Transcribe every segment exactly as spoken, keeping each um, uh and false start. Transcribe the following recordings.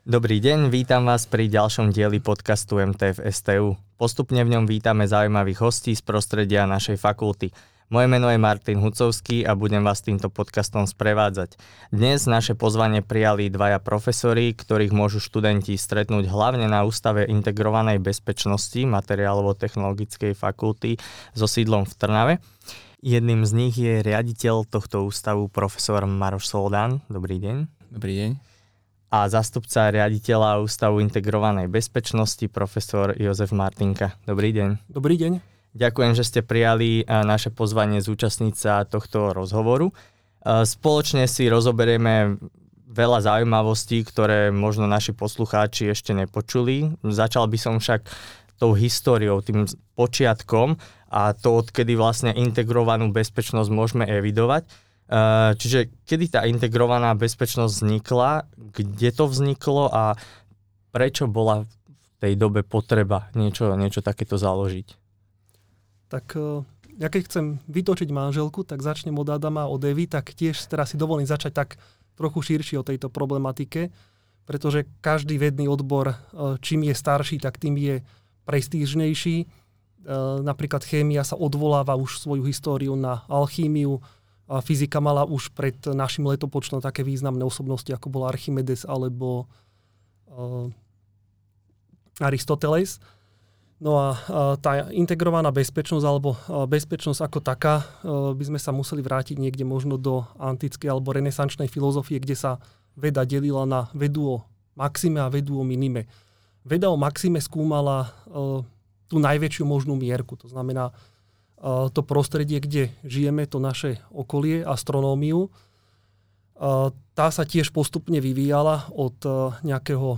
Dobrý deň, vítam vás pri ďalšom dieli podcastu em té ef es té ú. Postupne v ňom vítame zaujímavých hostí z prostredia našej fakulty. Moje meno je Martin Hucovský a budem vás týmto podcastom sprevádzať. Dnes naše pozvanie prijali dvaja profesori, ktorých môžu študenti stretnúť hlavne na Ústave integrovanej bezpečnosti Materiálovo-technologickej fakulty so sídlom v Trnave. Jedným z nich je riaditeľ tohto ústavu profesor Maroš Soldán. Dobrý deň. Dobrý deň. A zástupca riaditeľa Ústavu integrovanej bezpečnosti profesor Jozef Martinka. Dobrý deň. Dobrý deň. Ďakujem, že ste prijali naše pozvanie zúčastniť sa tohto rozhovoru. Spoločne si rozoberieme veľa zaujímavostí, ktoré možno naši poslucháči ešte nepočuli. Začal by som však tou históriou, tým počiatkom a to, odkedy vlastne integrovanú bezpečnosť môžeme evidovať. Čiže kedy tá integrovaná bezpečnosť vznikla, kde to vzniklo a prečo bola v tej dobe potreba niečo, niečo takéto založiť? Tak ja keď chcem vytočiť manželku, tak začnem od Adama a od Evy, tak tiež teraz si dovolím začať tak trochu širšie o tejto problematike, pretože každý vedný odbor, čím je starší, tak tým je prestížnejší. Napríklad chémia sa odvoláva už svoju históriu na alchímiu, a fyzika mala už pred našim letopočtom také významné osobnosti, ako bol Archimedes alebo uh, Aristoteles. No a uh, tá integrovaná bezpečnosť alebo uh, bezpečnosť ako taká uh, by sme sa museli vrátiť niekde možno do antickej alebo renesančnej filozofie, kde sa veda delila na vedu o maxime a vedu o minime. Veda o maxime skúmala uh, tú najväčšiu možnú mierku, to znamená to prostredie, kde žijeme, to naše okolie, astronómiu. Tá sa tiež postupne vyvíjala od nejakého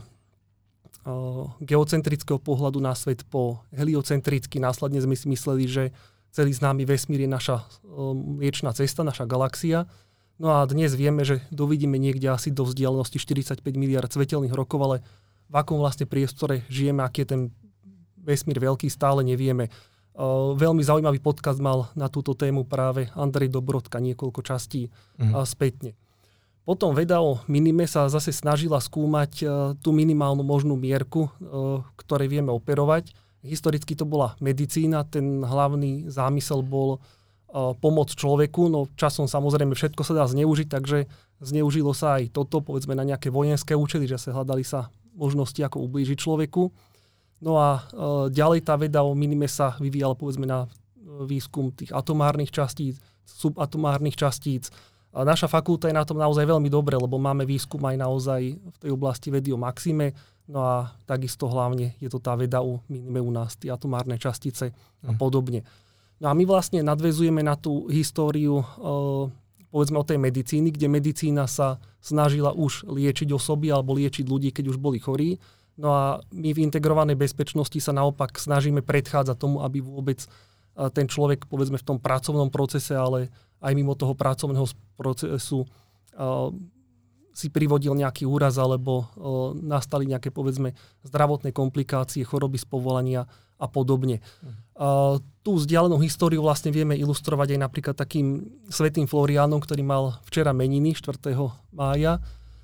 geocentrického pohľadu na svet po heliocentrický. Následne sme si mysleli, že celý známy vesmír je naša mliečna cesta, naša galaxia. No a dnes vieme, že dovidíme niekde asi do vzdialenosti štyridsaťpäť miliárd svetelných rokov, ale v akom vlastne priestore žijeme, aký je ten vesmír veľký, stále nevieme. Uh, veľmi zaujímavý podcast mal na túto tému práve Andrej Dobrodka niekoľko častí uh, spätne. Potom veda o minime sa zase snažila skúmať uh, tú minimálnu možnú mierku, uh, ktorej vieme operovať. Historicky to bola medicína, ten hlavný zámysel bol uh, pomoc človeku, no časom samozrejme všetko sa dá zneužiť, takže zneužilo sa aj toto, povedzme na nejaké vojenské účely, že sa hľadali sa možnosti, ako ublížiť človeku. No a e, ďalej tá veda o minime sa vyvíjala povedzme na výskum tých atomárnych častíc, subatomárnych častíc. A naša fakulta je na tom naozaj veľmi dobre, lebo máme výskum aj naozaj v tej oblasti vedy o maxime. No a takisto hlavne je to tá veda o minime u nás, tie atomárne častice a podobne. No a my vlastne nadväzujeme na tú históriu e, povedzme o tej medicíny, kde medicína sa snažila už liečiť osoby alebo liečiť ľudí, keď už boli chorí. No a my v integrovanej bezpečnosti sa naopak snažíme predchádzať tomu, aby vôbec ten človek, povedzme v tom pracovnom procese, ale aj mimo toho pracovného procesu uh, si privodil nejaký úraz alebo uh, nastali nejaké, povedzme, zdravotné komplikácie, choroby z povolania a podobne. Uh, tú vzdialenú históriu vlastne vieme ilustrovať aj napríklad takým svätým Floriánom, ktorý mal včera meniny štvrtého mája,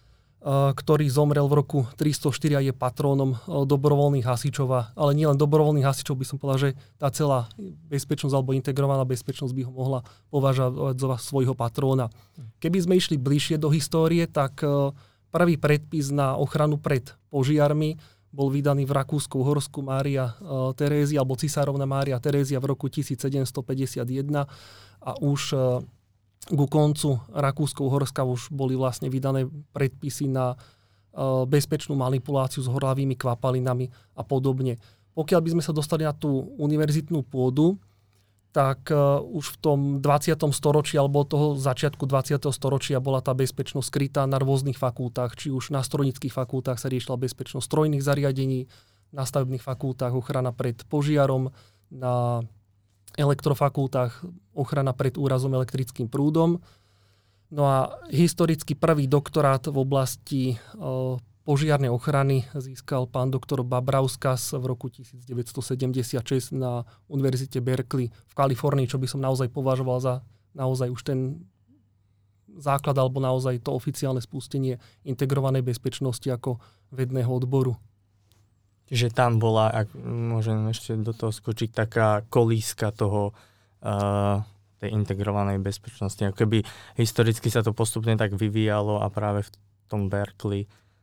ktorý zomrel v roku tristoštyri a je patrónom dobrovoľných hasičov. Ale nielen dobrovoľných hasičov, by som povedal, že tá celá bezpečnosť alebo integrovaná bezpečnosť by ho mohla považovať za svojho patróna. Keby sme išli bližšie do histórie, tak prvý predpis na ochranu pred požiarmi bol vydaný v Rakúsko-Uhorsku Mária Terézia alebo cisárovna Mária Terézia v roku tisícsedemstopäťdesiatjeden a už ku koncu Rakúsko-Uhorska už boli vlastne vydané predpisy na bezpečnú manipuláciu s horlavými kvapalinami a podobne. Pokiaľ by sme sa dostali na tú univerzitnú pôdu, tak už v tom dvadsiatom storočí alebo od toho začiatku dvadsiateho storočia bola tá bezpečnosť skrytá na rôznych fakultách, či už na strojníckych fakultách sa riešila bezpečnosť strojných zariadení, na stavebných fakultách ochrana pred požiarom, na elektrofakultách ochrana pred úrazom elektrickým prúdom. No a historicky prvý doktorát v oblasti e, požiarnej ochrany získal pán doktor Babrauskas v roku devätnásťstosedemdesiatšesť na Univerzite Berkeley v Kalifornii, čo by som naozaj považoval za naozaj už ten základ alebo naozaj to oficiálne spustenie integrovanej bezpečnosti ako vedného odboru. Čiže tam bola, ak môžem ešte do toho skočiť, taká kolíska toho uh, tej integrovanej bezpečnosti. Ako keby historicky sa to postupne tak vyvíjalo a práve v tom Berkeley.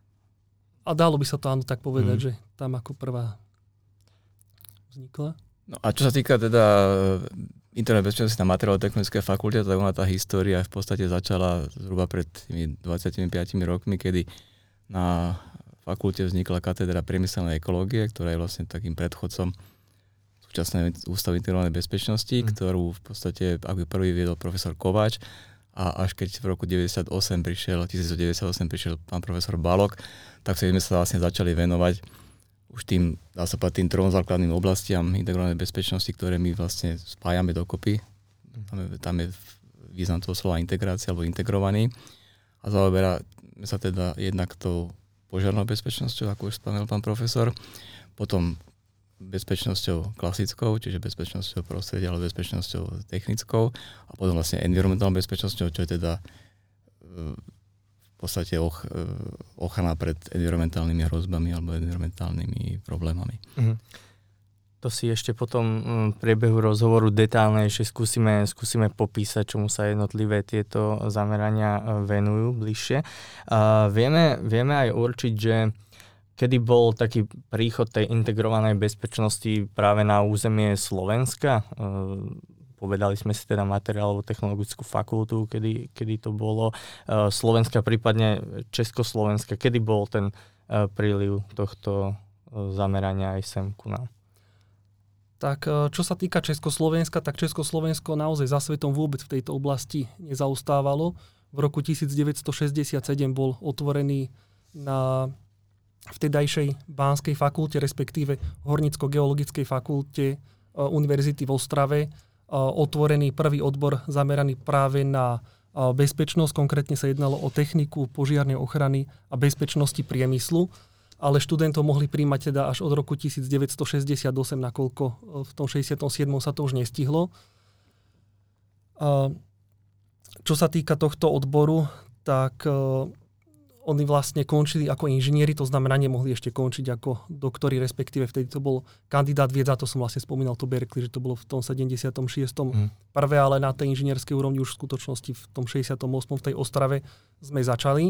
A dalo by sa to áno tak povedať, mm. že tam ako prvá vznikla. No a čo sa týka teda internej bezpečnosti na materiálno-technologickej fakulte, tak ona tá história v podstate začala zhruba pred tými dvadsaťpäť rokmi, kedy na fakulte vznikla katedra priemyselnej ekológie, ktorá je vlastne takým predchodcom súčasného ústavu integrovanej bezpečnosti, mm. ktorú v podstate ako prvý viedol profesor Kováč a až keď v roku deväťdesiatosem prišiel, devätnásťstodeväťdesiatosem prišiel pán profesor Balog, tak sa sme sa vlastne začali venovať už tým, dá sa povedať, tým trom základným oblastiam integrovanej bezpečnosti, ktoré my vlastne spájame dokopy. Tam je, tam je význam toho slova integrácia alebo integrovaný. A zaoberá sa teda jednak tou požiarnou bezpečnosťou, ako už spomenul pán profesor, potom bezpečnosťou klasickou, čiže bezpečnosťou prostredia alebo bezpečnosťou technickou a potom vlastne environmentálnou bezpečnosťou, čo je teda v podstate och, ochrana pred environmentálnymi hrozbami alebo environmentálnymi problémami. Mhm. To si ešte potom v priebehu rozhovoru detálnejšie skúsime, skúsime popísať, čomu sa jednotlivé tieto zamerania venujú bližšie. Uh, vieme, vieme aj určiť, že kedy bol taký príchod tej integrovanej bezpečnosti práve na územie Slovenska. Uh, povedali sme si teda materiálovú technologickú fakultu, kedy, kedy to bolo uh, Slovenska, prípadne Československa. Kedy bol ten uh, príliv tohto uh, zamerania aj sem ku nám? Tak čo sa týka Československa, tak Československo naozaj za svetom vôbec v tejto oblasti nezaostávalo. V roku devätnásťstošesťdesiatsedem bol otvorený na vtedajšej Banskej fakulte, respektíve Hornicko-geologickej fakulte Univerzity v Ostrave, otvorený prvý odbor zameraný práve na bezpečnosť. Konkrétne sa jednalo o techniku požiarnej ochrany a bezpečnosti priemyslu. Ale študentov mohli príjmať teda až od roku devätnásťstošesťdesiatosem, nakoľko v tom šesťdesiatom siedmom sa to už nestihlo. Čo sa týka tohto odboru, tak oni vlastne končili ako inžinieri, to znamená, nemohli ešte končiť ako doktori, respektíve vtedy to bol kandidát vied, a to som vlastne spomínal to Berkeley, že to bolo v tom sedemdesiatom šiestom Mm. prvé, ale na tej inžinierskej úrovni už v skutočnosti v tom šesťdesiatom ôsmom v tej Ostrave sme začali.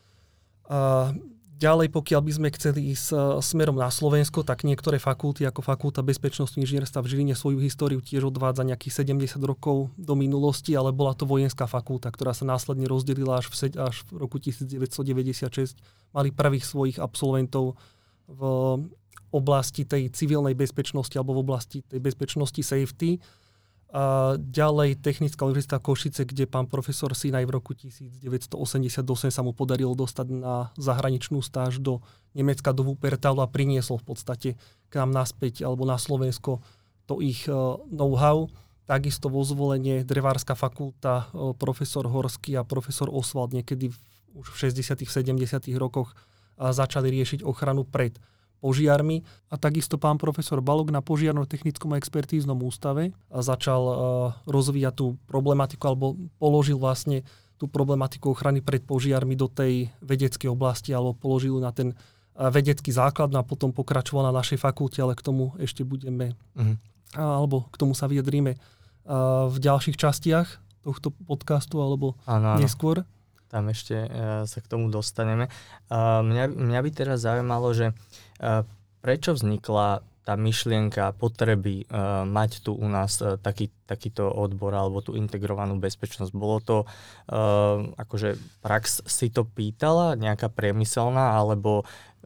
A ďalej, pokiaľ by sme chceli ísť smerom na Slovensko, tak niektoré fakulty, ako Fakulta bezpečnosti inžinierstva v Žiline, svoju históriu tiež odvádza nejakých sedemdesiat rokov do minulosti, ale bola to vojenská fakulta, ktorá sa následne rozdelila až v, až v roku devätnásťstodeväťdesiatšesť. Mali prvých svojich absolventov v oblasti tej civilnej bezpečnosti alebo v oblasti tej bezpečnosti safety. A ďalej Technická univerzita Košice, kde pán profesor Sinaj v roku devätnásťstoosemdesiatosem sa mu podarilo dostať na zahraničnú stáž do Nemecka, do Wuppertalu a priniesol v podstate k nám naspäť alebo na Slovensko to ich know-how. Takisto vo Zvolenie Drevárska fakulta, profesor Horský a profesor Oswald niekedy v, už v šesťdesiatych sedemdesiatych rokoch začali riešiť ochranu pred požiarmi. A takisto pán profesor Balog na Požiarno-technickom a expertíznom ústave začal uh, rozvíjať tú problematiku, alebo položil vlastne tú problematiku ochrany pred požiarmi do tej vedeckej oblasti, alebo položil na ten uh, vedecký základ, no a potom pokračoval na našej fakulte, ale k tomu ešte budeme, uh-huh. uh, alebo k tomu sa vyjadríme uh, v ďalších častiach tohto podcastu, alebo ano, neskôr. Tam ešte uh, sa k tomu dostaneme. Uh, mňa, mňa by teraz zaujímalo, že uh, prečo vznikla tá myšlienka potreby uh, mať tu u nás uh, taký, takýto odbor alebo tú integrovanú bezpečnosť? Bolo to, uh, akože prax si to pýtala, nejaká priemyselná, alebo...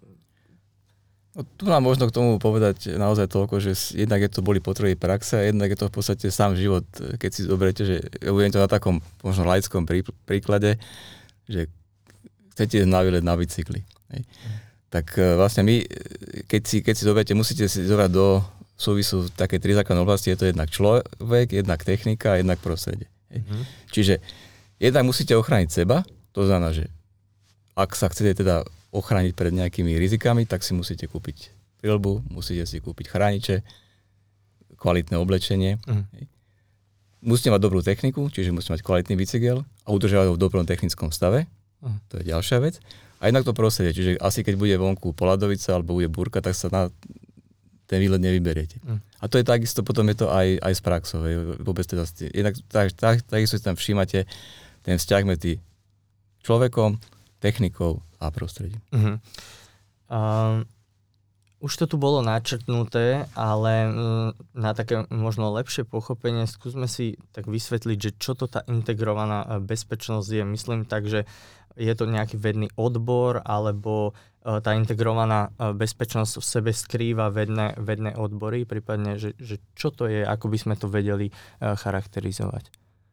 No, tu nám možno k tomu povedať naozaj toľko, že jednak je to boli potreby praxe a jednak je to v podstate sám život. Keď si zoberiete, že ja budem to na takom možno laickom prí, príklade, že chcete na výlet na bicykli. Hej. Mm. Tak vlastne my, keď si, keď si zoberiete, musíte si zobrať do súvisu také tri základné oblasti, je to jednak človek, jednak technika a jednak prostredie. Hej. Mm. Čiže jednak musíte ochrániť seba, to znamená, že ak sa chcete teda ochrániť pred nejakými rizikami, tak si musíte kúpiť prilbu, musíte si kúpiť chrániče, kvalitné oblečenie. Mm. musíte mať dobrú techniku, čiže musíte mať kvalitný bicykel a udržiavať ho v dobrom technickom stave. Uh. To je ďalšia vec. A jednak to prostredie, čiže asi keď bude vonku poladovica alebo bude búrka, tak sa na ten výlet nevyberiete. Uh. A to je takisto, potom je to aj, aj z praxov. Vôbec teda, jednak tak, tak, takisto si tam všímate ten vzťah medzi človekom, technikou a prostredím. Uh-huh. Um... Už to tu bolo načrtnuté, ale na také možno lepšie pochopenie skúsme si tak vysvetliť, že čo to tá integrovaná bezpečnosť je. Myslím tak, že je to nejaký vedný odbor, alebo tá integrovaná bezpečnosť v sebe skrýva vedné, vedné odbory, prípadne, že, že čo to je, ako by sme to vedeli charakterizovať.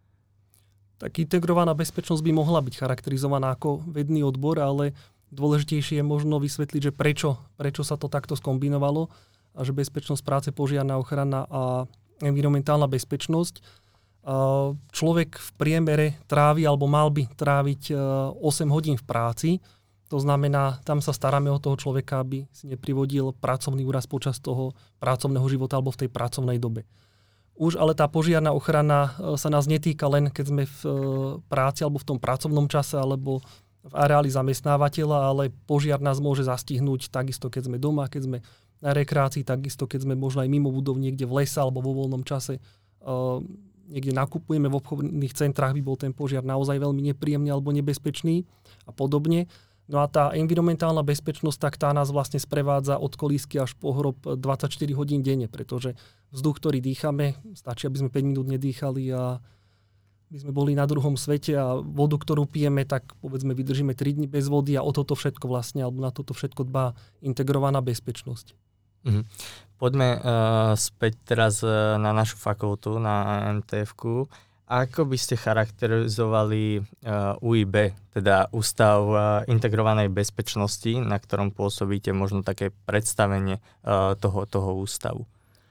Tak integrovaná bezpečnosť by mohla byť charakterizovaná ako vedný odbor, ale dôležitejšie je možno vysvetliť, že prečo, prečo sa to takto skombinovalo a že bezpečnosť práce, požiarna ochrana a environmentálna bezpečnosť. Človek v priemere trávi alebo mal by tráviť osem hodín v práci. To znamená, tam sa staráme o toho človeka, aby si neprivodil pracovný úraz počas toho pracovného života alebo v tej pracovnej dobe. Už ale tá požiarna ochrana sa nás netýka len, keď sme v práci alebo v tom pracovnom čase alebo v areáli zamestnávateľa, ale požiar nás môže zastihnúť takisto, keď sme doma, keď sme na rekreácii, takisto, keď sme možno aj mimo budov niekde v lese alebo vo voľnom čase uh, niekde nakupujeme v obchodných centrách, by bol ten požiar naozaj veľmi nepríjemný alebo nebezpečný a podobne. No a tá environmentálna bezpečnosť, tak tá nás vlastne sprevádza od kolísky až po hrob dvadsaťštyri hodín denne, pretože vzduch, ktorý dýchame, stačí, aby sme päť minút nedýchali a my sme boli na druhom svete a vodu, ktorú pijeme, tak povedzme vydržíme tri dni bez vody a o toto všetko vlastne, alebo na toto všetko dbá integrovaná bezpečnosť. Mhm. Poďme uh, späť teraz uh, na našu fakultu, na em té efku. Ako by ste charakterizovali uh, ú í bé, teda Ústav uh, integrovanej bezpečnosti, na ktorom pôsobíte, možno také predstavenie uh, toho, toho ústavu?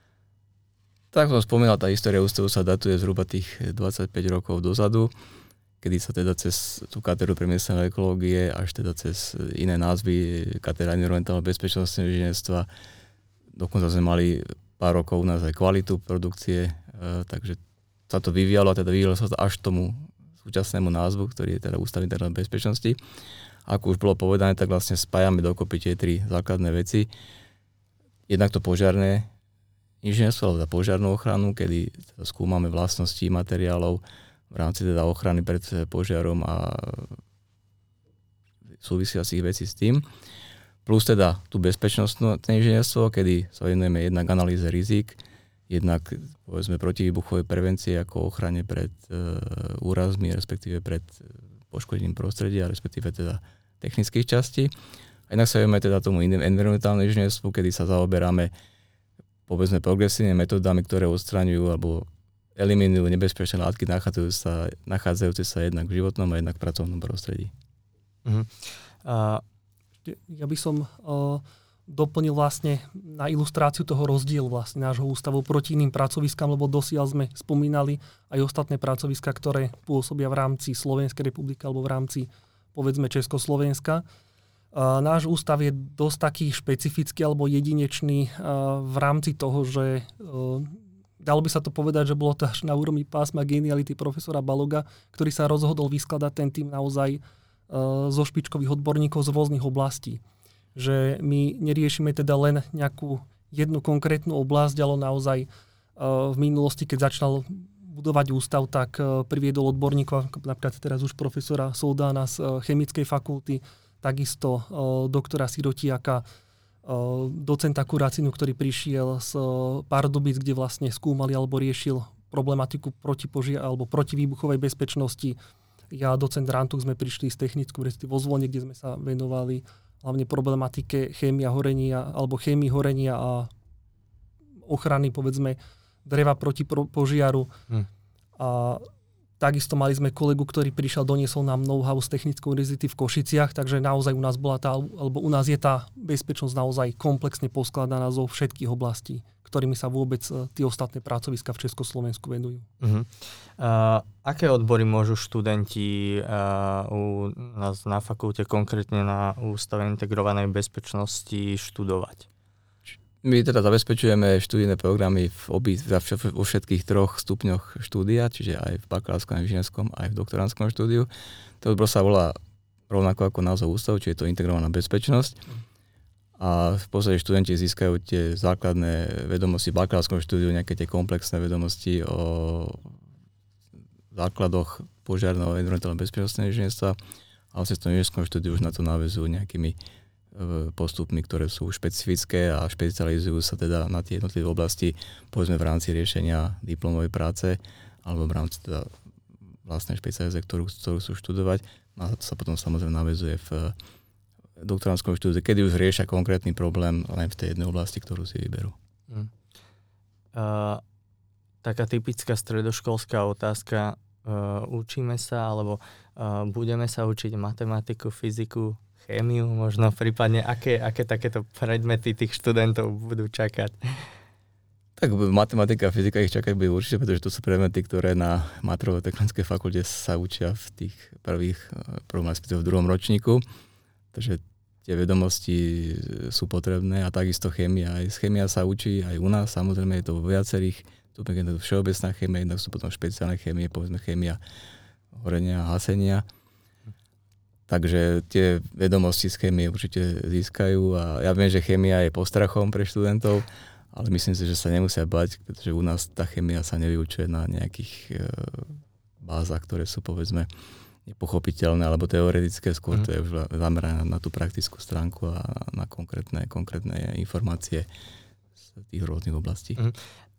Tak som spomínal, tá história ústavu sa datuje zhruba tých dvadsaťpäť rokov dozadu, kedy sa teda cez tú katedru priemyselnej ekológie až teda cez iné názvy, katedra environmentálneho bezpečnostného inžinierstva, dokonca sme mali pár rokov u nás aj kvalitu produkcie, takže sa to vyvíjalo a teda vyvíjalo sa to až tomu súčasnému názvu, ktorý je teda Ústav integrovanej bezpečnosti. Ako už bolo povedané, tak vlastne spájame dokopy tie tri základné veci. Jednak to požiarné inžinierstvo alebo požiarnú ochranu, kedy skúmame vlastnosti materiálov v rámci teda ochrany pred požiarom a súvisiacich vecí s tým. Plus teda tú bezpečnostné inžinierstvo, kedy sa venujeme jednak analýze rizik, jednak povedzme protivýbuchovej prevencie ako ochrane pred e, úrazmi, respektíve pred poškodením prostredia, respektíve teda technických častí. A inak sa venujeme teda tomu environmentálne inžinierstvu, kedy sa zaoberáme povedzme progresívnymi metódami, ktoré odstraňujú alebo eliminujú nebezpečné látky nachádzajúce sa, nachádzajúce sa jednak v životnom a jednak v pracovnom prostredí. Uh-huh. Uh, ja by som uh, doplnil vlastne na ilustráciu toho rozdielu vlastne nášho ústavu proti iným pracoviskám, lebo dosiaľ sme spomínali aj ostatné pracoviska, ktoré pôsobia v rámci Slovenskej republiky alebo v rámci povedzme Československa. Uh, náš ústav je dosť taký špecifický alebo jedinečný uh, v rámci toho, že uh, dalo by sa to povedať, že bolo to až na úrovni pásma geniality profesora Baloga, ktorý sa rozhodol vyskladať ten tým naozaj uh, zo špičkových odborníkov z rôznych oblastí. Že my neriešime teda len nejakú jednu konkrétnu oblasť, ale naozaj uh, v minulosti, keď začal budovať ústav, tak uh, priviedol odborníkov, napríklad teraz už profesora Soldána z uh, chemickej fakulty, takisto uh, doktora Sirotiaka, uh, docenta Kuracinu, ktorý prišiel z uh, Pardubic, kde vlastne skúmali alebo riešil problematiku protipožia alebo protivýbuchovej bezpečnosti. Ja, docent Rantuk, sme prišli z technického univerzity vo Zvolne, kde sme sa venovali hlavne problematike chémia horenia alebo chémii horenia a ochrany, povedzme, dreva proti požiaru. Hm. A takisto mali sme kolegu, ktorý prišiel, doniesol nám know-how z Technickej univerzity v Košiciach, takže naozaj u nás bola tá, alebo u nás je tá bezpečnosť naozaj komplexne poskladaná zo všetkých oblastí, ktorými sa vôbec tie ostatné pracoviska v Československu venujú. Uh-huh. Uh, aké odbory môžu študenti uh, u nás na fakulte, konkrétne na Ústave integrovanej bezpečnosti, študovať? My teda zabezpečujeme študijné programy v obi, vo všetkých troch stupňoch štúdia, čiže aj v bakalárskom, aj v inžinierskom, aj v doktorandskom štúdiu. To odbor sa volá rovnako ako názov ústavu, čiže je to integrovaná bezpečnosť. A v podstate študenti získajú tie základné vedomosti v bakalárskom štúdiu, nejaké tie komplexné vedomosti o základoch požiarného a environmentálneho bezpečnostného inžinierstva a v cestovnom inžinierskom štúdiu už na to návezujú nejakými postupmi, ktoré sú špecifické a špecializujú sa teda na tie jednotlivé oblasti, povedzme v rámci riešenia diplomovej práce alebo v rámci teda vlastnej špecializácie, ktorú, ktorú sú študovať. A to sa potom samozrejme naväzuje v doktorandskom štúdiu, kedy už riešia konkrétny problém len v tej jednej oblasti, ktorú si vyberú. Hmm. Uh, taká typická stredoškolská otázka. Uh, učíme sa alebo uh, budeme sa učiť matematiku, fyziku, chémiu, možno prípadne aké, aké takéto predmety tých študentov budú čakať? Tak matematika a fyzika ich čakajú určite, pretože to sú predmety, ktoré na Materotechnickej fakulte sa učia v tých prvých, prvom respektíve v druhom ročníku. Takže tie vedomosti sú potrebné a takisto chémia. Aj z chémia sa učí aj u nás, samozrejme je to vo viacerých, tu je to všeobecná chémia, jednak sú potom špeciálne chémie, povedzme chémia horenia a hasenia. Takže tie vedomosti z chémie určite získajú a ja viem, že chémia je postrachom pre študentov, ale myslím si, že sa nemusia bať, pretože u nás tá chémia sa nevyučuje na nejakých e, bázach, ktoré sú povedzme nepochopiteľné alebo teoretické, skôr mm. to je už zamerané na, na tú praktickú stránku a na, na konkrétne, konkrétne informácie z tých rôznych oblastí. Mm.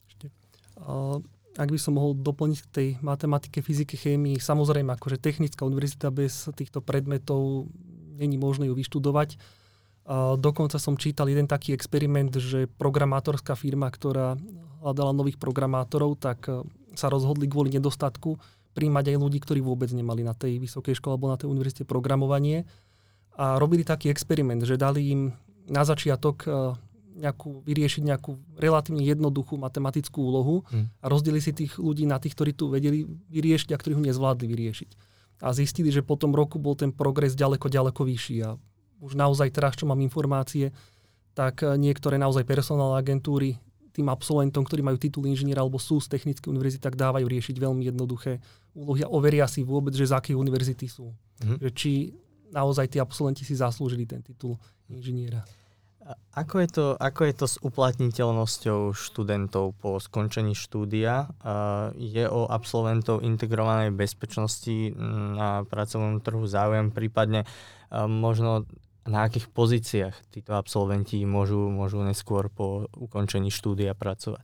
Uh... Ak by som mohol doplniť k tej matematike, fyzike, chémii, samozrejme, akože technická univerzita bez týchto predmetov není možné ju vyštudovať. Dokonca som čítal jeden taký experiment, že programátorská firma, ktorá hľadala nových programátorov, tak sa rozhodli kvôli nedostatku prijímať aj ľudí, ktorí vôbec nemali na tej vysokej škole alebo na tej univerzite programovanie. A robili taký experiment, že dali im na začiatok nejakú, vyriešiť nejakú relatívne jednoduchú matematickú úlohu hmm. a rozdelili si tých ľudí na tých, ktorí tu vedeli vyriešiť a ktorí ho nezvládli vyriešiť. A zistili, že po tom roku bol ten progres ďaleko, ďaleko vyšší. A už naozaj teraz, čo mám informácie, tak niektoré naozaj personálne agentúry tým absolventom, ktorí majú titul inžiniera alebo sú z technickej univerzity, tak dávajú riešiť veľmi jednoduché úlohy a overia si vôbec, že z akej univerzity sú. Hmm. Že či naozaj tí absolventi si zaslúžili ten titul inžiniera. Ako je to, ako je to s uplatniteľnosťou študentov po skončení štúdia? Je o absolventov integrovanej bezpečnosti na pracovnom trhu záujem, prípadne možno na akých pozíciách títo absolventi môžu, môžu neskôr po ukončení štúdia pracovať?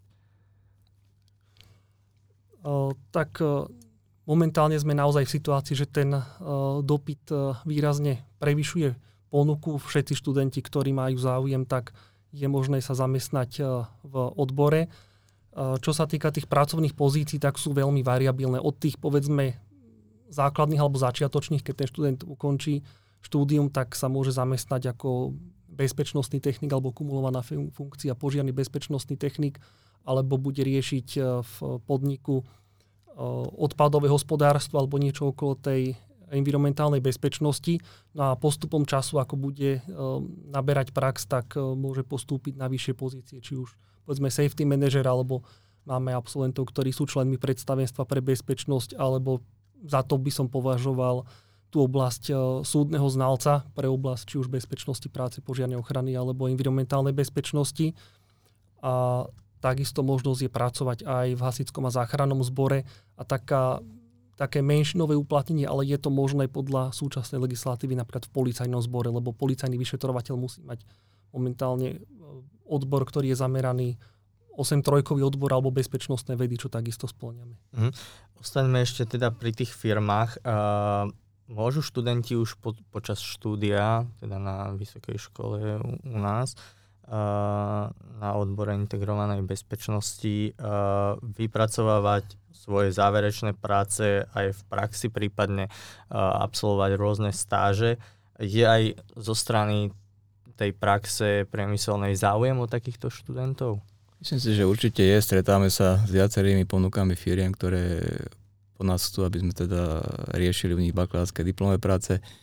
O, tak momentálne sme naozaj v situácii, že ten o, dopyt výrazne prevyšuje ponuku. Všetci študenti, ktorí majú záujem, tak je možné sa zamestnať v odbore. Čo sa týka tých pracovných pozícií, tak sú veľmi variabilné. Od tých, povedzme, základných alebo začiatočných, keď ten študent ukončí štúdium, tak sa môže zamestnať ako bezpečnostný technik alebo kumulovaná funkcia požiarny bezpečnostný technik, alebo bude riešiť v podniku odpadové hospodárstvo alebo niečo okolo tej environmentálnej bezpečnosti. No a postupom času, ako bude naberať prax, tak môže postúpiť na vyššie pozície, či už povedzme safety manager, alebo máme absolventov, ktorí sú členmi predstavenstva pre bezpečnosť, alebo za to by som považoval tú oblasť súdneho znalca pre oblasť či už bezpečnosti práce, požiarnej ochrany alebo environmentálnej bezpečnosti. A takisto možnosť je pracovať aj v hasičskom a záchrannom zbore a taká také menšinové uplatnenie, ale je to možné podľa súčasnej legislatívy napríklad v policajnom zbore, lebo policajný vyšetrovateľ musí mať momentálne odbor, ktorý je zameraný osemtrojkový odbor alebo bezpečnostné vedy, čo takisto spĺňame. Mhm. Ostaňme ešte teda pri tých firmách. Uh, môžu študenti už po, počas štúdia, teda na vysokej škole u, u nás, uh, na odbore integrovanej bezpečnosti uh, vypracovávať svoje záverečné práce aj v praxi, prípadne uh, absolvovať rôzne stáže. Je aj zo strany tej praxe priemyselnej záujem o takýchto študentov? Myslím si, že určite je. Stretáme sa s viacerými ponukami firiem, ktoré po nás chcú, aby sme teda riešili u nich bakalárske diplomové práce.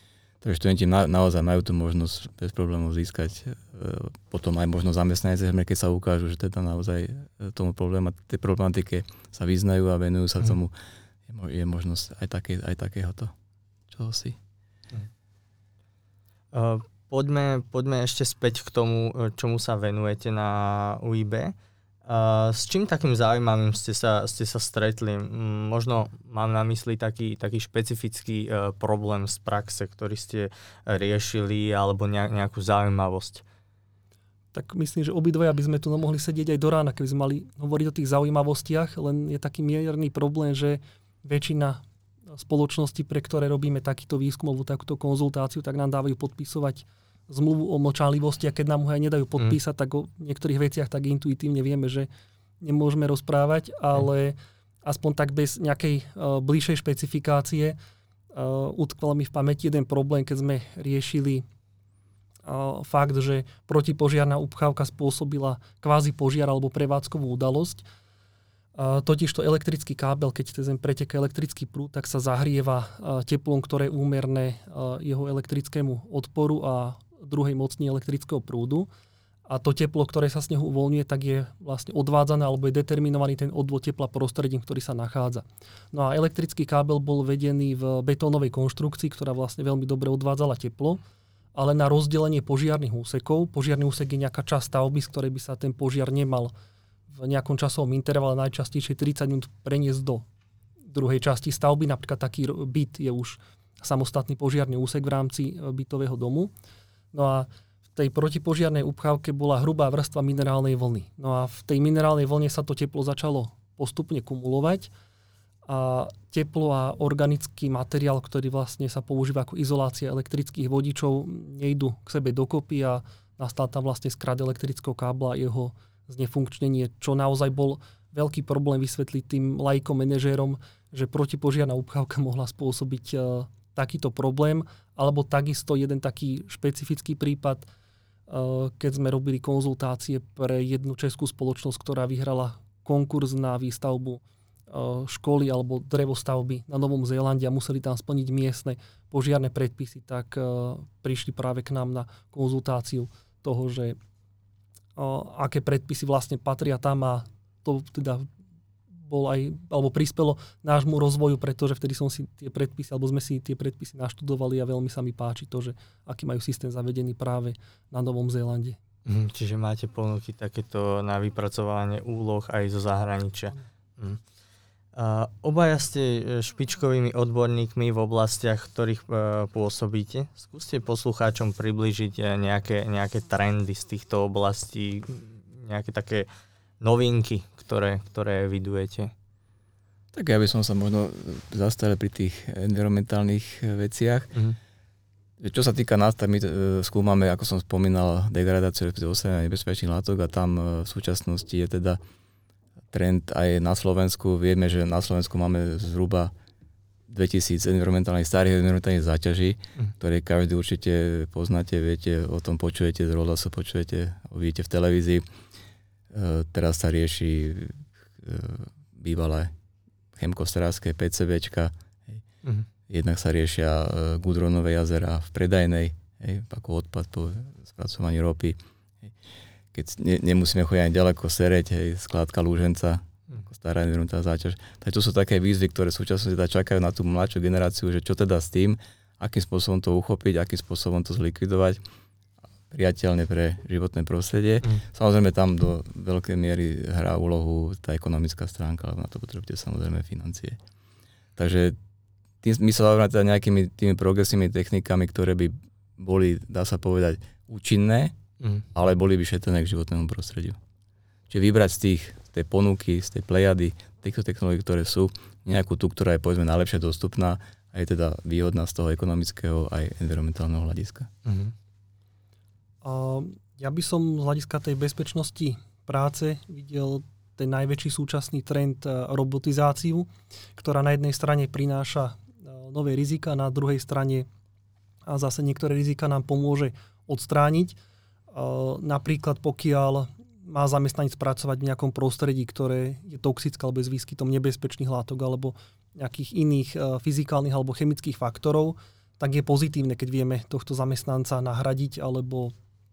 Takže študenti na, naozaj majú tú možnosť bez problémov získať e, potom aj možno zamestnanec, keď sa ukážu, že teda naozaj tomu probléma, tej problematike sa vyznajú a venujú sa tomu, je, je možnosť aj, také, aj takéhoto čohosi. Uh, poďme, poďme ešte späť k tomu, čomu sa venujete na ú í bé. Uh, s čím takým zaujímavým ste sa, ste sa stretli? Možno mám na mysli taký, taký špecifický uh, problém z praxe, ktorý ste riešili, alebo nejakú zaujímavosť. Tak myslím, že obidvaja by sme tu mohli sedieť aj do rána, keby sme mali hovoriť o tých zaujímavostiach, len je taký mierny problém, že väčšina spoločností, pre ktoré robíme takýto výskum alebo takúto konzultáciu, tak nám dávajú podpisovať zmluvu o mlčanlivosti a keď nám ho aj nedajú podpísať, mm. tak o niektorých veciach tak intuitívne vieme, že nemôžeme rozprávať, ale mm. aspoň tak bez nejakej uh, bližšej špecifikácie uh, utkval mi v pamäti jeden problém, keď sme riešili uh, fakt, že protipožiarna upchávka spôsobila kvázi požiar alebo prevádzkovú udalosť. Uh, totižto elektrický kábel, keď cez zem preteká elektrický prúd, tak sa zahrieva uh, teplom, ktoré je úmerné uh, jeho elektrickému odporu a druhej mocní elektrického prúdu. A to teplo, ktoré sa z neho uvoľňuje, tak je vlastne odvádzané alebo je determinovaný ten odvod tepla prostredím, ktorý sa nachádza. No a elektrický kábel bol vedený v betónovej konštrukcii, ktorá vlastne veľmi dobre odvádzala teplo, ale na rozdelenie požiarnych úsekov, požiarny úsek je nejaká časť stavby, z ktorej by sa ten požiar nemal v nejakom časovom intervale najčastejšie tridsať minút preniesť do druhej časti stavby. Napríklad taký byt je už samostatný požiarny úsek v rámci bytového domu. No a v tej protipožiarnej upchávke bola hrubá vrstva minerálnej vlny. No a v tej minerálnej vlne sa to teplo začalo postupne kumulovať a teplo a organický materiál, ktorý vlastne sa používa ako izolácia elektrických vodičov, nejdu k sebe dokopy a nastal tam vlastne skrat elektrického kábla a jeho znefunkčnenie, čo naozaj bol veľký problém vysvetliť tým laikom, manažérom, že protipožiarna upchávka mohla spôsobiť uh, takýto problém, alebo takisto jeden taký špecifický prípad, keď sme robili konzultácie pre jednu českú spoločnosť, ktorá vyhrala konkurs na výstavbu školy alebo drevostavby na Novom Zélande a museli tam splniť miestne požiarne predpisy, tak prišli práve k nám na konzultáciu toho, že aké predpisy vlastne patria tam a to teda bol aj, alebo prispelo nášmu rozvoju, pretože vtedy som si tie predpisy, alebo sme si tie predpisy naštudovali a veľmi sa mi páči to, že aký majú systém zavedený práve na Novom Zélande. Mm, čiže máte ponuky takéto na vypracovanie úloh aj zo zahraničia. Mm. Uh, obaja ste špičkovými odborníkmi v oblastiach, ktorých uh, pôsobíte. Skúste poslucháčom približiť nejaké, nejaké trendy z týchto oblastí, nejaké také novinky, ktoré, ktoré evidujete? Tak ja by som sa možno zastavil pri tých environmentálnych veciach. Mm-hmm. Čo sa týka nás, tak my skúmame, ako som spomínal, degradáciu respektíve nebezpečných látok a tam v súčasnosti je teda trend aj na Slovensku. Vieme, že na Slovensku máme zhruba dvetisíc environmentálnych, starých environmentálnych záťaží, mm. ktoré každý určite poznáte, viete, o tom počujete, z rozhlasu počujete, vidíte v televízii. Teraz sa rieši bývalé chemkostrávské PCBčka. Mm-hmm. Jednak sa riešia Gudronové jazera v Predajnej, hej, ako odpad po spracovaní ropy. Hej. Keď ne, nemusíme chodiť ani ďaleko, Sereď, hej, skládka Lúženca, ako stará environmentálna záťaž. Takže to sú také výzvy, ktoré v súčasnosti teda čakajú na tú mladšiu generáciu, že čo teda s tým, akým spôsobom to uchopiť, akým spôsobom to zlikvidovať priateľne pre životné prostredie. Mm. Samozrejme tam do veľkej miery hrá úlohu tá ekonomická stránka, ale na to potrebujete samozrejme financie. Takže tým, my sa zaoberáme teda nejakými tými progresívnymi technikami, ktoré by boli, dá sa povedať, účinné, mm. ale boli by šetrné k životnému prostrediu. Čiže vybrať z tých, z tej ponuky, z tej plejady, týchto technológií, ktoré sú, nejakú tú, ktorá je povedzme najlepšie dostupná a je teda výhodná z toho ekonomického aj environmentálneho hľadiska. Mm. Ja by som z hľadiska tej bezpečnosti práce videl ten najväčší súčasný trend robotizáciu, ktorá na jednej strane prináša nové rizika, na druhej strane a zase niektoré rizika nám pomôže odstrániť. Napríklad pokiaľ má zamestnanec pracovať v nejakom prostredí, ktoré je toxické alebo s výskytom nebezpečných látok alebo nejakých iných fyzikálnych alebo chemických faktorov, tak je pozitívne, keď vieme tohto zamestnanca nahradiť alebo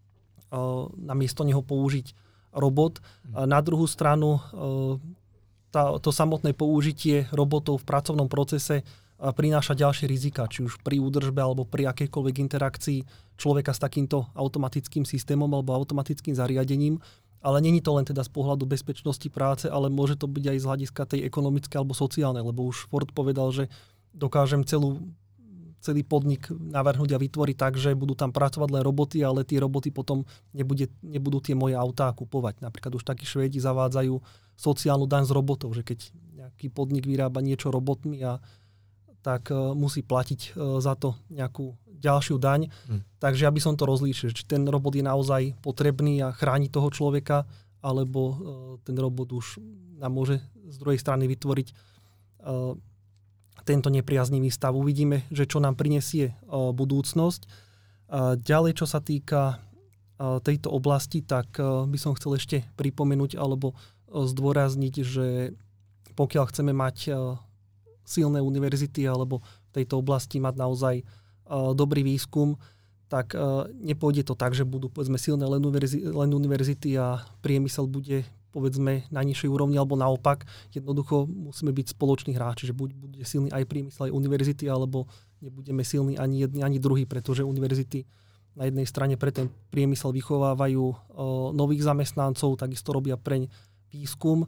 uh, namiesto neho použiť robot. Uh, na druhú stranu uh, tá, to samotné použitie robotov v pracovnom procese uh, prináša ďalšie rizika, či už pri údržbe alebo pri akejkoľvek interakcii človeka s takýmto automatickým systémom alebo automatickým zariadením. Ale není to len teda z pohľadu bezpečnosti práce, ale môže to byť aj z hľadiska tej ekonomickej alebo sociálnej, lebo už Ford povedal, že dokážem celú celý podnik navrhnúť a vytvoriť tak, že budú tam pracovať len roboty, ale tie roboty potom nebude, nebudú tie moje autá kupovať. Napríklad už takí Švédi zavádzajú sociálnu daň z robotov, že keď nejaký podnik vyrába niečo robotmi, a tak uh, musí platiť uh, za to nejakú ďalšiu daň. Hm. Takže aby som to rozlíšil, či ten robot je naozaj potrebný a chráni toho človeka, alebo uh, ten robot už nám môže z druhej strany vytvoriť uh, tento nepriaznivý stav. Uvidíme, že čo nám prinesie uh, budúcnosť. Uh, ďalej, čo sa týka uh, tejto oblasti, tak uh, by som chcel ešte pripomenúť alebo uh, zdôrazniť, že pokiaľ chceme mať uh, silné univerzity alebo v tejto oblasti mať naozaj uh, dobrý výskum, tak uh, nepôjde to tak, že budú povedzme silné len, univerzi- len univerzity a priemysel bude povedzme na nižšej úrovni, alebo naopak. Jednoducho musíme byť spoloční hráči, že buď bude silný aj priemysel, aj univerzity, alebo nebudeme silní ani jedni, ani druhý, pretože univerzity na jednej strane pre ten priemysel vychovávajú o, nových zamestnancov, takisto robia preň výskum,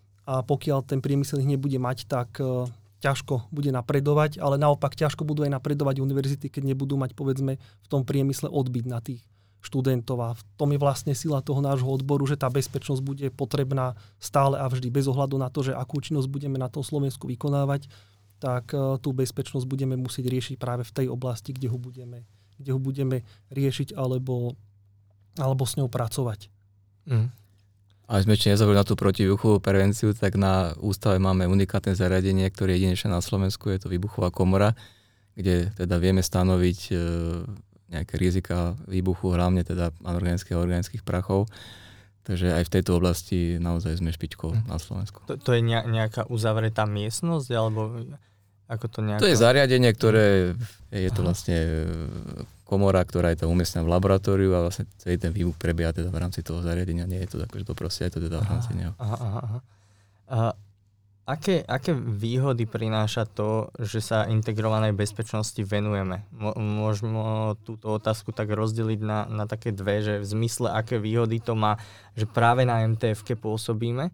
a pokiaľ ten priemysel ich nebude mať, tak o, ťažko bude napredovať, ale naopak ťažko budú aj napredovať univerzity, keď nebudú mať povedzme v tom priemysle odbyt na tých študentov. A v tom je vlastne sila toho nášho odboru, že tá bezpečnosť bude potrebná stále a vždy, bez ohľadu na to, že akú činnosť budeme na tom Slovensku vykonávať, tak tú bezpečnosť budeme musieť riešiť práve v tej oblasti, kde ho budeme, kde ho budeme riešiť alebo, alebo s ňou pracovať. Mm. A sme ešte nezabudli na tú protivýbuchovú prevenciu, tak na ústave máme unikátne zariadenie, ktoré je jedinečné na Slovensku, je to výbuchová komora, kde teda vieme stanoviť e, nejaké rizika výbuchu, hlavne teda anorganických a organických prachov. Takže aj v tejto oblasti naozaj sme špičkou hm. na Slovensku. To, to je nejaká uzavretá miestnosť, alebo ako to nejako... To je zariadenie, ktoré je to vlastne komora, ktorá je tam umiestnená v laboratóriu, a vlastne celý ten výbuch prebieha teda v rámci toho zariadenia. Nie je to akože to proste, je to teda v rámci neho. Aha, aha, aha. A aké, aké výhody prináša to, že sa integrovanej bezpečnosti venujeme? Môžeme túto otázku tak rozdeliť na, na také dve, že v zmysle, aké výhody to má, že práve na em té efke pôsobíme,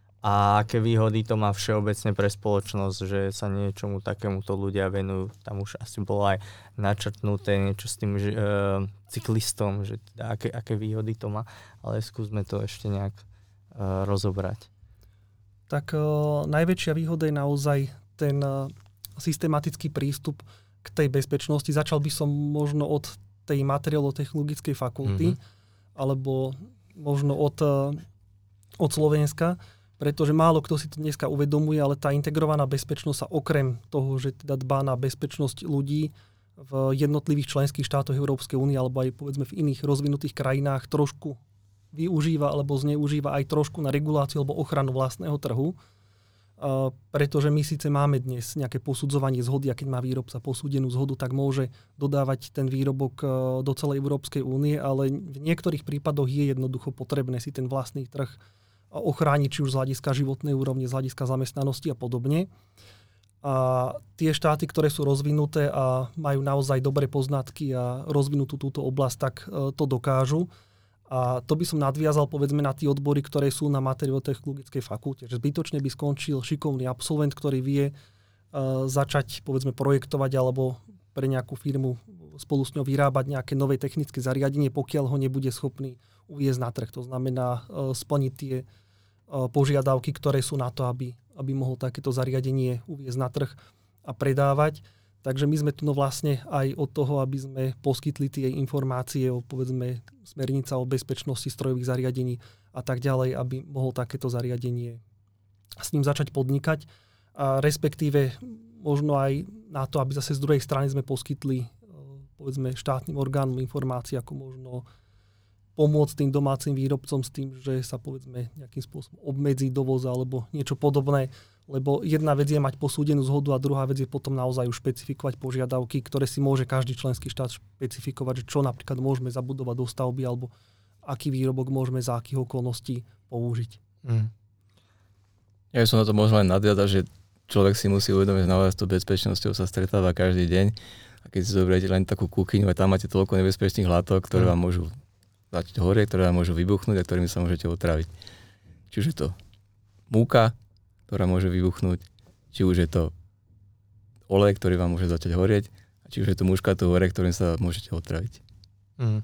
a aké výhody to má všeobecne pre spoločnosť, že sa niečomu takémuto ľudia venujú. Tam už asi bolo aj načrtnuté niečo s tým že, e, cyklistom, že teda aké, aké výhody to má, ale skúsme to ešte nejak e, rozobrať. Tak uh, najväčšia výhoda je naozaj ten uh, systematický prístup k tej bezpečnosti. Začal by som možno od tej materiálo-technologickej fakulty, mm-hmm. alebo možno od, uh, od Slovenska, pretože málo kto si to dneska uvedomuje, ale tá integrovaná bezpečnosť sa okrem toho, že teda dbá na bezpečnosť ľudí v jednotlivých členských štátoch Európskej únie alebo aj povedzme v iných rozvinutých krajinách trošku využíva alebo zneužíva aj trošku na reguláciu alebo ochranu vlastného trhu. Uh, pretože my síce máme dnes nejaké posudzovanie zhody, a keď má výrobca posúdenú zhodu, tak môže dodávať ten výrobok uh, do celej Európskej únie, ale v niektorých prípadoch je jednoducho potrebné si ten vlastný trh ochrániť, či už z hľadiska životnej úrovne, z hľadiska zamestnanosti a podobne. A tie štáty, ktoré sú rozvinuté a majú naozaj dobré poznatky a rozvinutú túto oblasť, tak uh, to dokážu. A to by som nadviazal povedzme na tie odbory, ktoré sú na materiálno-technologickej fakulte. Že zbytočne by skončil šikovný absolvent, ktorý vie uh, začať povedzme projektovať alebo pre nejakú firmu spolu s ňou vyrábať nejaké nové technické zariadenie, pokiaľ ho nebude schopný uviesť na trh. To znamená uh, splniť tie uh, požiadavky, ktoré sú na to, aby, aby mohol takéto zariadenie uviesť na trh a predávať. Takže my sme tu no vlastne aj od toho, aby sme poskytli tie informácie o povedzme smernica o bezpečnosti strojových zariadení a tak ďalej, aby mohol takéto zariadenie s ním začať podnikať. A respektíve možno aj na to, aby zase z druhej strany sme poskytli povedzme štátnym orgánom informácie, ako možno pomôcť tým domácim výrobcom s tým, že sa povedzme nejakým spôsobom obmedzí dovoz alebo niečo podobné. Lebo jedna vec je mať posúdenú zhodu a druhá vec je potom naozaj už špecifikovať požiadavky, ktoré si môže každý členský štát špecifikovať, že čo napríklad môžeme zabudovať do stavby alebo aký výrobok môžeme za akých okolností použiť. Mm. Ja som na to možno len nadviazať, že človek si musí uvedomiť, že naozaj s tou bezpečnosťou sa stretáva každý deň a keď si zoberiete len takú kuchyňu a tam máte toľko nebezpečných látok, ktoré mm. vám môžu začať horieť, ktoré vám môžu vybuchnúť a ktorými sa môžete otraviť. Či už je to múka, ktorá môže vybuchnúť, či už je to olej, ktorý vám môže začať horieť, a či už je to muškaté orech, ktorým sa môžete otraviť. Mm.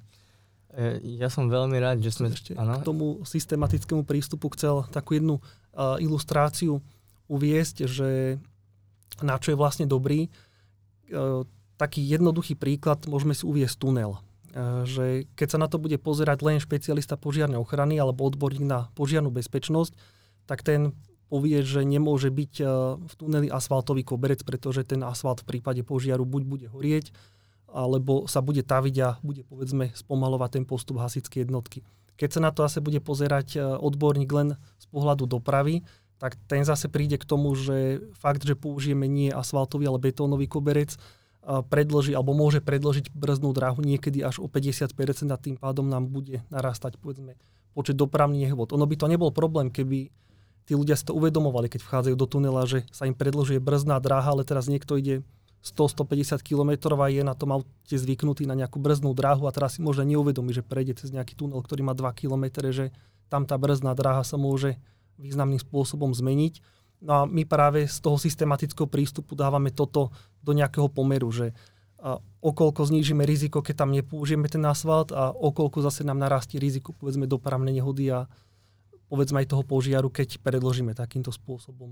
Ja som veľmi rád, že sme... Ešte k tomu systematickému prístupu chcel takú jednu uh, ilustráciu uviesť, že na čo je vlastne dobrý. Uh, taký jednoduchý príklad, môžeme si uviesť tunel. Uh, že keď sa na to bude pozerať len špecialista požiarnej ochrany alebo odborník na požiarnu bezpečnosť, tak ten povie, že nemôže byť v tuneli asfaltový koberec, pretože ten asfalt v prípade požiaru buď bude horieť, alebo sa bude taviť a bude, povedzme, spomalovať ten postup hasičskej jednotky. Keď sa na to zase bude pozerať odborník len z pohľadu dopravy, tak ten zase príde k tomu, že fakt, že použijeme nie asfaltový, ale betónový koberec, predloží, alebo môže predložiť brzdnú dráhu niekedy až o päťdesiat percent a tým pádom nám bude narastať, povedzme, počet dopravných nehôd. Ono by to nebol problém, keby tí ľudia si to uvedomovali, keď vchádzajú do tunela, že sa im predĺžuje brzdná dráha, ale teraz niekto ide sto až stopäťdesiat kilometrov a je na tom aute zvyknutý na nejakú brzdnú dráhu a teraz si možno neuvedomí, že prejde cez nejaký tunel, ktorý má dva kilometre, že tam tá brzdná dráha sa môže významným spôsobom zmeniť. No a my práve z toho systematického prístupu dávame toto do nejakého pomeru, že okoľko znížime riziko, keď tam nepoužijeme ten asfalt a okoľko zase nám narastie riziko, povedzme, dopravné nehody a povedzme aj toho požiaru, keď predložíme takýmto spôsobom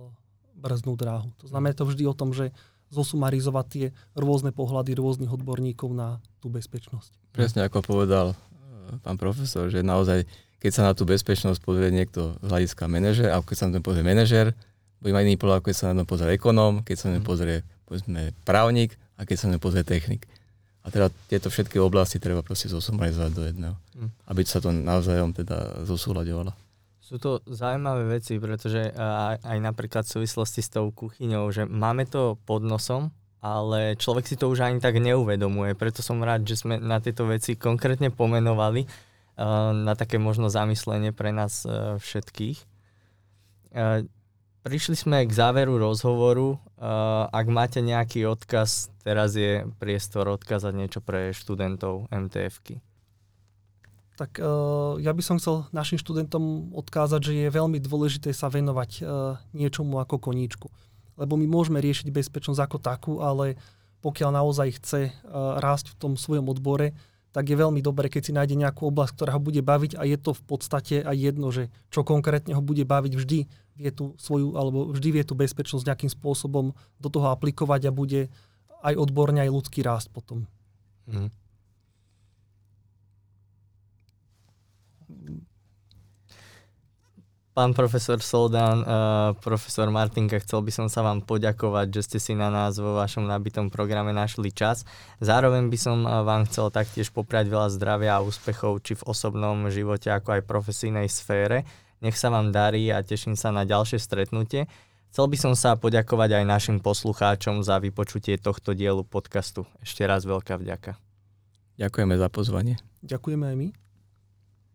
brzdnú dráhu. To znamená to vždy o tom, že zosumarizovať tie rôzne pohľady rôznych odborníkov na tú bezpečnosť. Presne ako povedal pán profesor, že naozaj, keď sa na tú bezpečnosť pozrie niekto z hľadiska manažer, a keď sa na to pozrie manažer, bude mať iný pohľad, keď sa na to pozrie ekonóm, keď sa na to pozrie, povedzme, právnik a keď sa na to pozrie technik. A teda tieto všetky oblasti treba proste zosumarizovať do jedného, mm. aby sa to navzájom teda zosúľaďovalo. Sú to zaujímavé veci, pretože aj, aj napríklad v súvislosti s tou kuchyňou, že máme to pod nosom, ale človek si to už ani tak neuvedomuje. Preto som rád, že sme na tieto veci konkrétne pomenovali uh, na také možno zamyslenie pre nás uh, všetkých. Uh, Prišli sme k záveru rozhovoru. Ak máte nejaký odkaz, teraz je priestor odkázať niečo pre študentov em té efky. Tak ja by som chcel našim študentom odkázať, že je veľmi dôležité sa venovať niečomu ako koníčku. Lebo my môžeme riešiť bezpečnosť ako takú, ale pokiaľ naozaj chce rásť v tom svojom odbore, tak je veľmi dobré, keď si nájde nejakú oblasť, ktorá ho bude baviť a je to v podstate aj jedno, že čo konkrétne ho bude baviť, vždy vie tú svoju, alebo vždy vie tú bezpečnosť nejakým spôsobom do toho aplikovať a bude aj odborne, aj ľudský rást potom. Mm. Pán profesor Soldán, uh, profesor Martinka, chcel by som sa vám poďakovať, že ste si na nás vo vašom nabitom programe našli čas. Zároveň by som vám chcel taktiež popriať veľa zdravia a úspechov či v osobnom živote, ako aj profesijnej sfére. Nech sa vám darí a teším sa na ďalšie stretnutie. Chcel by som sa poďakovať aj našim poslucháčom za vypočutie tohto dielu podcastu. Ešte raz veľká vďaka. Ďakujeme za pozvanie. Ďakujeme aj my.